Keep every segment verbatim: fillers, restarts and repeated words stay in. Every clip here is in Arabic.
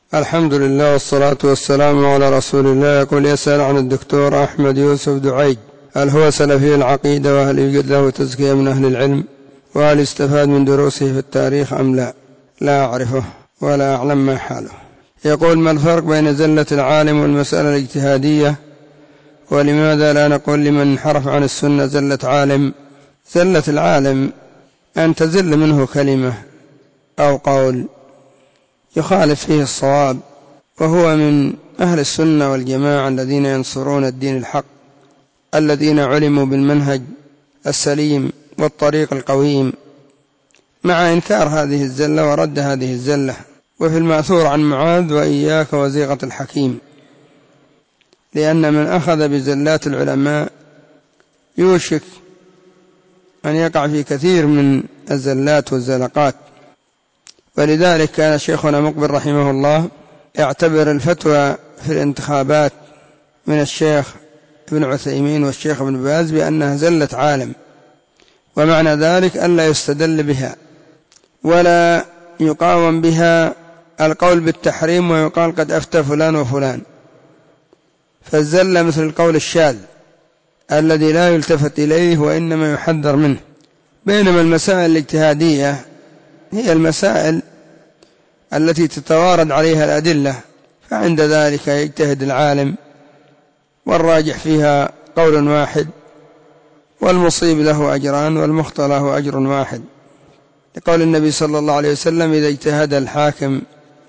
الحمد لله والصلاة والسلام على رسول الله. يقول يسأل عن الدكتور أحمد يوسف دعيج، هل هو سلفي العقيدة، وهل يوجد له تزكية من أهل العلم، وهل استفاد من دروسه في التاريخ أم لا؟ لا أعرفه ولا أعلم ما حاله. يقول ما الفرق بين زلة العالم والمسألة الاجتهادية، ولماذا لا نقول لمن انحرف عن السنة زلة عالم؟ زلة العالم أن تزل منه كلمة أو قول يخالف فيه الصواب، وهو من أهل السنة والجماعة الذين ينصرون الدين الحق، الذين علموا بالمنهج السليم والطريق القويم، مع إنكار هذه الزلة ورد هذه الزلة. وفي المأثور عن معاذ وإياك وزيغة الحكيم، لأن من أخذ بزلات العلماء يوشك أن يقع في كثير من الزلات والزلقات. ولذلك كان شيخنا مقبل رحمه الله يعتبر الفتوى في الانتخابات من الشيخ ابن عثيمين والشيخ ابن باز بأنها زلة عالم، ومعنى ذلك ألا يستدل بها ولا يقاوم بها القول بالتحريم ويقال قد أفتى فلان وفلان. فالزلة مثل القول الشاذ الذي لا يلتفت إليه وإنما يحذر منه. بينما المسائل الاجتهادية هي المسائل التي تتوارد عليها الأدلة، فعند ذلك يجتهد العالم والراجح فيها قول واحد، والمصيب له أجران والمخطئ له أجر واحد، لقول النبي صلى الله عليه وسلم إذا اجتهد الحاكم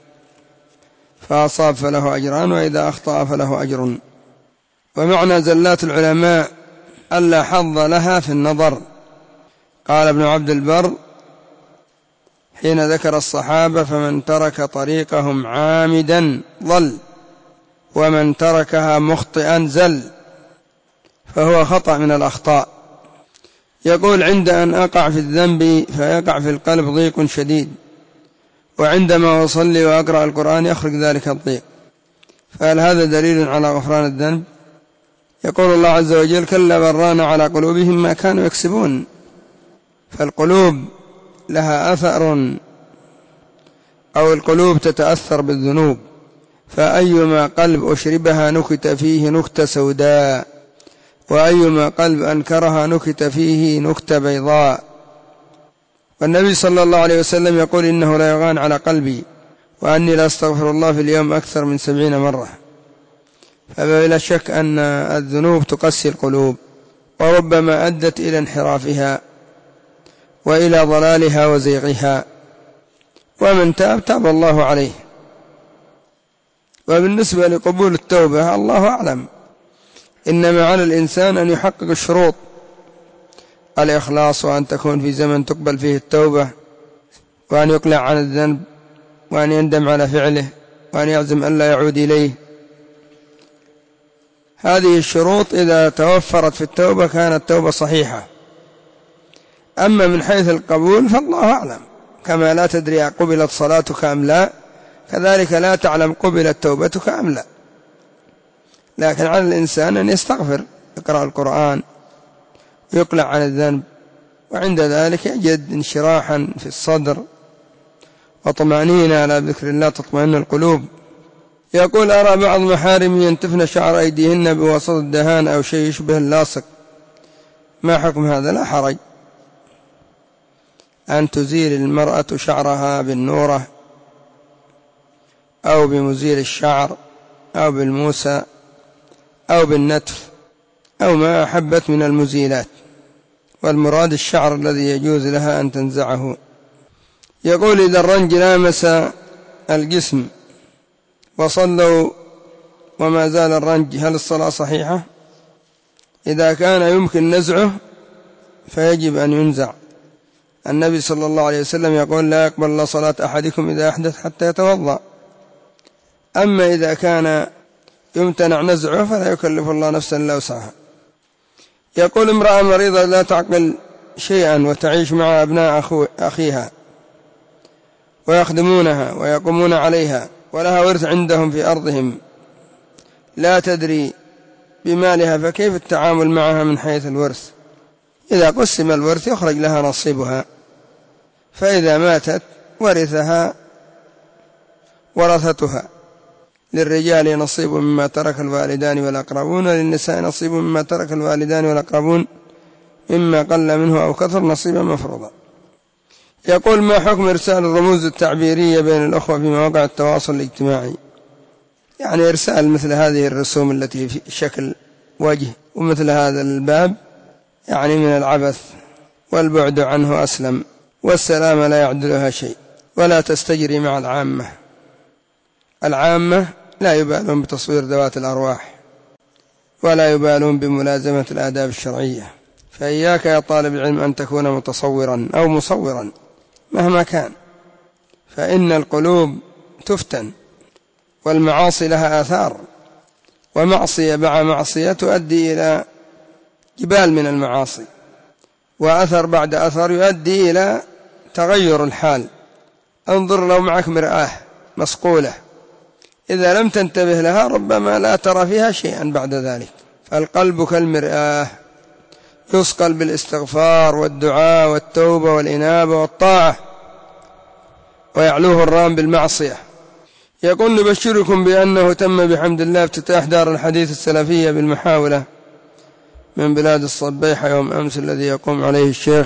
فأصاب فله أجران، وإذا أخطأ فله أجر. ومعنى زلات العلماء ألا حظ لها في النظر. قال ابن عبد البر حين ذكر الصحابة فمن ترك طريقهم عامدا ضل، ومن تركها مخطئا زل، فهو خطأ من الأخطاء. يقول عند أن أقع في الذنب فيقع في القلب ضيق شديد، وعندما أصلي وأقرأ القرآن يخرج ذلك الضيق، فهل هذا دليل على غفران الذنب؟ يقول الله عز وجل كلا بران على قلوبهم ما كانوا يكسبون. فالقلوب لها أثر، أو القلوب تتأثر بالذنوب، فأيما قلب أشربها نكت فيه نكتة سوداء، وأيما قلب أنكرها نكت فيه نكتة بيضاء. والنبي صلى الله عليه وسلم يقول إنه لا يغان على قلبي، وأني لا أستغفر الله في اليوم أكثر من سبعين مرة. فبلا شك أن الذنوب تقسي القلوب، وربما أدت إلى انحرافها وإلى ضلالها وزيغها، ومن تاب تاب الله عليه. وبالنسبة لقبول التوبة الله أعلم، إنما على الإنسان أن يحقق الشروط: الإخلاص، وأن تكون في زمن تقبل فيه التوبة، وأن يقلع عن الذنب، وأن يندم على فعله، وأن يعزم أن لا يعود إليه. هذه الشروط إذا توفرت في التوبة كانت توبة صحيحة. أما من حيث القبول فالله أعلم، كما لا تدري قبلت صلاتك أم لا، كذلك لا تعلم قبلت توبتك أم لا. لكن على الإنسان أن يستغفر، يقرأ القرآن، ويقلع عن الذنب، وعند ذلك يجد انشراحا في الصدر وطمأنينة على ذكر الله تطمئن القلوب. يقول أرى بعض محارم ينتفن شعر أيديهن بواسطة الدهان أو شيء يشبه اللاصق، ما حكم هذا؟ لا حرج أن تزيل المرأة شعرها بالنورة أو بمزيل الشعر أو بالموسى أو بالنتف أو ما أحبت من المزيلات، والمراد الشعر الذي يجوز لها أن تنزعه. يقول إذا الرنج لامس الجسم وصلوا وما زال الرنج هل الصلاة صحيحة؟ إذا كان يمكن نزعه فيجب أن ينزع. النبي صلى الله عليه وسلم يقول لا يقبل الله صلاة أحدكم إذا أحدث حتى يتوضأ. أما إذا كان يمتنع نزعه فلا يكلف الله نفسا إلا وسعها. يقول امرأة مريضة لا تعقل شيئا وتعيش مع أبناء أخيها ويخدمونها ويقومون عليها، ولها ورث عندهم في أرضهم، لا تدري بمالها، فكيف التعامل معها من حيث الورث؟ إذا قسم الورث يخرج لها نصيبها، فإذا ماتت ورثها ورثتها، للرجال نصيب مما ترك الوالدان والأقربون، للنساء نصيب مما ترك الوالدان والأقربون مما قل منه أو كثر نصيبا مفروضا. يقول: ما حكم إرسال الرموز التعبيرية بين الأخوة في مواقع التواصل الاجتماعي؟ يعني إرسال مثل هذه الرسوم التي في شكل وجه ومثل هذا الباب يعني من العبث، والبعد عنه أسلم، والسلام لا يعدلها شيء، ولا تستجري مع العامة. العامة لا يبالون بتصوير ذوات الأرواح، ولا يبالون بملازمة الآداب الشرعية. فإياك يا طالب العلم أن تكون متصورا أو مصورا مهما كان، فإن القلوب تفتن، والمعاصي لها آثار، ومعصية مع معصية تؤدي إلى جبال من المعاصي، وأثر بعد أثر يؤدي إلى تغير الحال. انظر لو معك مرآة مصقولة، إذا لم تنتبه لها ربما لا ترى فيها شيئا بعد ذلك. فالقلب كالمرآة، يصقل بالاستغفار والدعاء والتوبة والإنابة والطاعة، ويعلوه الرام بالمعصية. يقول: نبشركم بأنه تم بحمد الله افتتاح دار الحديث السلفية بالمحاولة من بلاد الصبيحة يوم أمس، الذي يقوم عليه الشيخ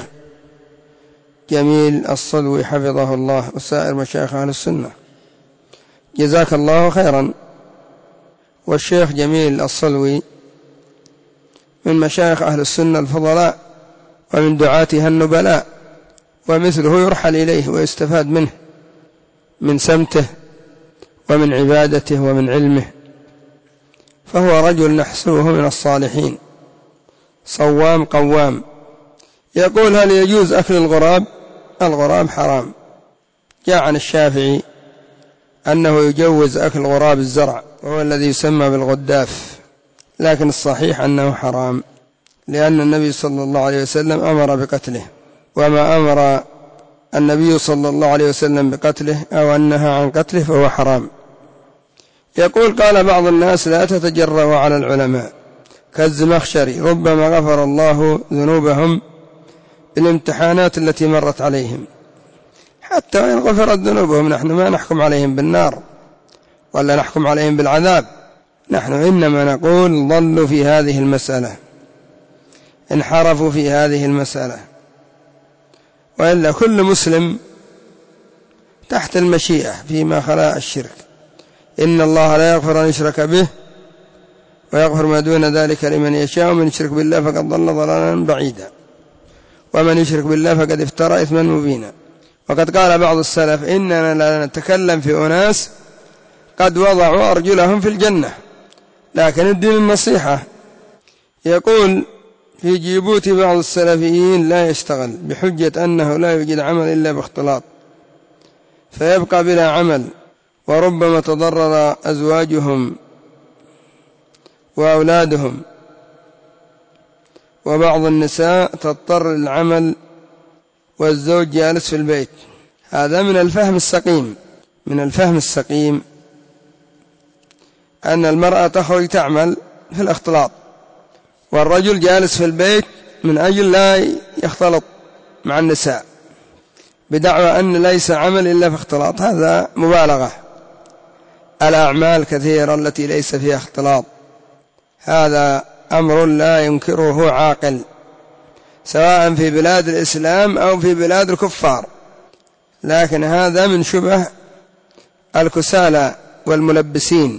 جميل الصلوي حفظه الله وسائر مشايخ أهل السنة. جزاك الله خيرا. والشيخ جميل الصلوي من مشايخ أهل السنة الفضلاء، ومن دعاتها النبلاء، ومثله يرحل إليه ويستفاد منه، من سمته ومن عبادته ومن علمه، فهو رجل نحسبه من الصالحين، صوام قوام. يقول: هل يجوز أكل الغراب؟ الغراب حرام. جاء عن الشافعي أنه يجوز أكل غراب الزرع، وهو الذي يسمى بالغداف، لكن الصحيح أنه حرام، لأن النبي صلى الله عليه وسلم أمر بقتله، وما أمر النبي صلى الله عليه وسلم بقتله أو أنها عن قتله فهو حرام. يقول: قال بعض الناس: لا تتجرأوا على العلماء كالزمخشري، ربما غفر الله ذنوبهم بالامتحانات التي مرت عليهم. حتى وإن غفرت ذنوبهم نحن ما نحكم عليهم بالنار ولا نحكم عليهم بالعذاب، نحن إنما نقول ضلوا في هذه المسألة، انحرفوا في هذه المسألة، وإلا كل مسلم تحت المشيئة فيما خلا الشرك. إن الله لا يغفر أن يشرك به ويغفر ما دون ذلك لمن يشاء، ومن يشرك بالله فقد ضل ضلالا بعيدا، ومن يشرك بالله فقد افترى إثما مبينا. وقد قال بعض السلف: إننا لا نتكلم في أناس قد وضعوا أرجلهم في الجنة، لكن الدين النصيحة. يقول: في جيبوتي بعض السلفيين لا يشتغل بحجة أنه لا يوجد عمل إلا باختلاط، فيبقى بلا عمل، وربما تضرر أزواجهم وأولادهم، وبعض النساء تضطر للعمل والزوج جالس في البيت. هذا من الفهم السقيم، من الفهم السقيم أن المرأة تخرج تعمل في الاختلاط، والرجل جالس في البيت من أجل لا يختلط مع النساء، بدعوى أن ليس عمل إلا في اختلاط. هذا مبالغة. الأعمال كثيرة التي ليس فيها اختلاط، هذا أمر لا ينكره عاقل، سواء في بلاد الإسلام أو في بلاد الكفار. لكن هذا من شبه الكسالى والملبسين.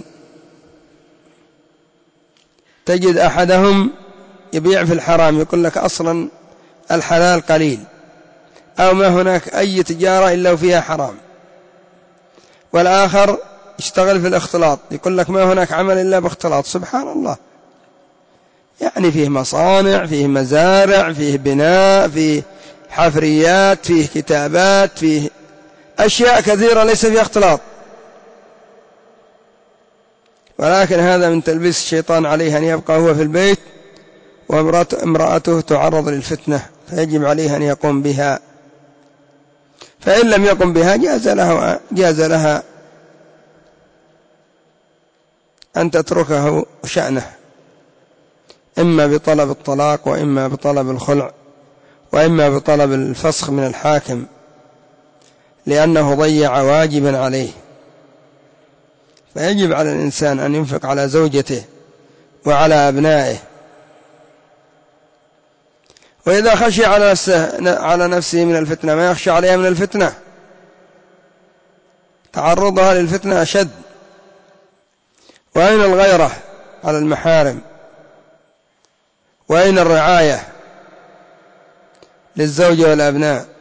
تجد أحدهم يبيع في الحرام، يقول لك أصلا الحلال قليل، أو ما هناك أي تجارة إلا فيها حرام. والآخر يشتغل في الاختلاط، يقول لك ما هناك عمل إلا باختلاط. سبحان الله، يعني فيه مصانع، فيه مزارع، فيه بناء، فيه حفريات، فيه كتابات، فيه أشياء كثيرة ليس فيها اختلاط، ولكن هذا من تلبيس الشيطان عليه أن يبقى هو في البيت، وامرأته تعرض للفتنة، فيجب عليه أن يقوم بها. فإن لم يقم بها جاز له جاز لها أن تتركه شأنه، إما بطلب الطلاق، وإما بطلب الخلع، وإما بطلب الفسخ من الحاكم، لأنه ضيع واجبا عليه. فيجب على الإنسان أن ينفق على زوجته وعلى أبنائه. وإذا خشي على نفسه, على نفسه من الفتنة ما يخشى عليها من الفتنة، تعرضها للفتنة أشد. وأين الغيرة على المحارم؟ وأين الرعاية للزوجة والأبناء؟